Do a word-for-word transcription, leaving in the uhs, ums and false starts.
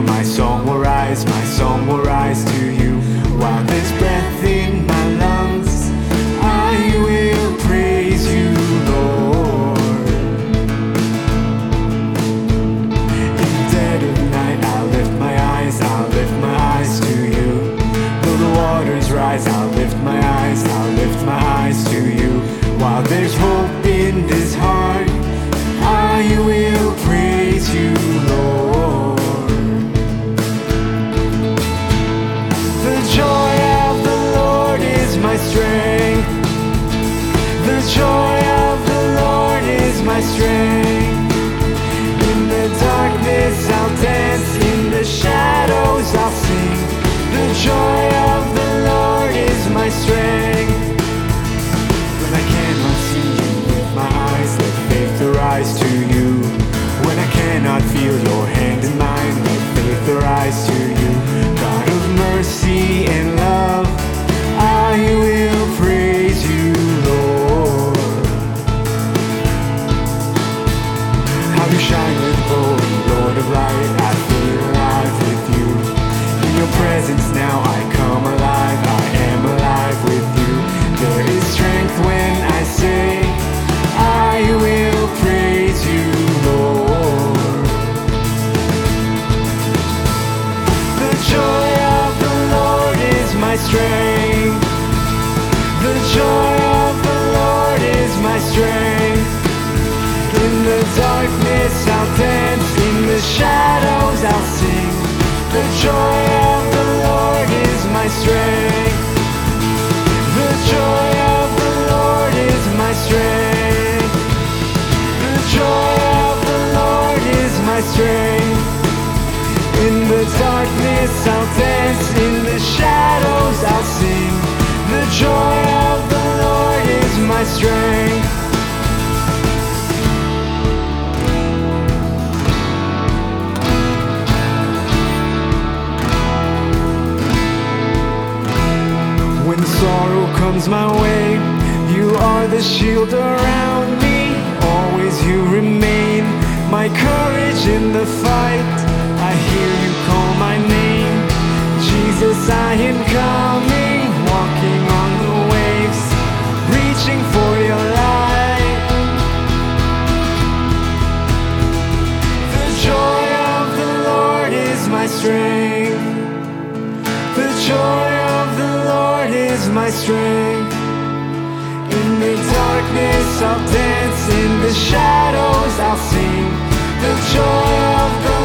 my song will rise, my song will rise to you. While there's breath in my lungs, I will praise you, Lord. In the dead of night, I'll lift my eyes, I'll lift my eyes to you. Though the waters rise, I'll lift my eyes, I'll lift my eyes to you. While there's hope in this heart, I will praise you, Lord. The joy of the Lord is my strength. The joy of the Lord is my strength. In the darkness I'll dance, in the shadows I'll sing. The joy of the Lord is my strength. When I cannot see you with my eyes, let faith arise to you. When I cannot feel your hand in mine, let faith arise to you. God of mercy and love, I will praise you, Lord. How you shine with glory, Lord of light, I feel alive with you. In your presence now I come alive, I am alive with you. There is strength when I say, I will praise you, Lord. The joy of the Lord is my strength. The joy of the Lord is my strength. In the darkness I'll dance, in the shadows I'll sing. The joy of the Lord is my strength. The joy of the Lord is my strength. The joy of the Lord is my strength. In the darkness I'll dance, in the shadows I'll sing. The joy of the Lord is my strength. When sorrow comes my way, you are the shield around me. Always you remain my courage in the fight. I hear you call my name, Jesus, I am coming. Walking on the waves, reaching for your light. The joy of the Lord is my strength. The joy of the Lord is my strength. In the darkness I'll dance, in the shadows I'll sing. The joy of the